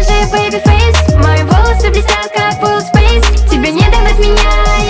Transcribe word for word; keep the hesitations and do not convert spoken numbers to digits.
же baby face. Мои волосы блестят как full space. Тебе не догнать меня.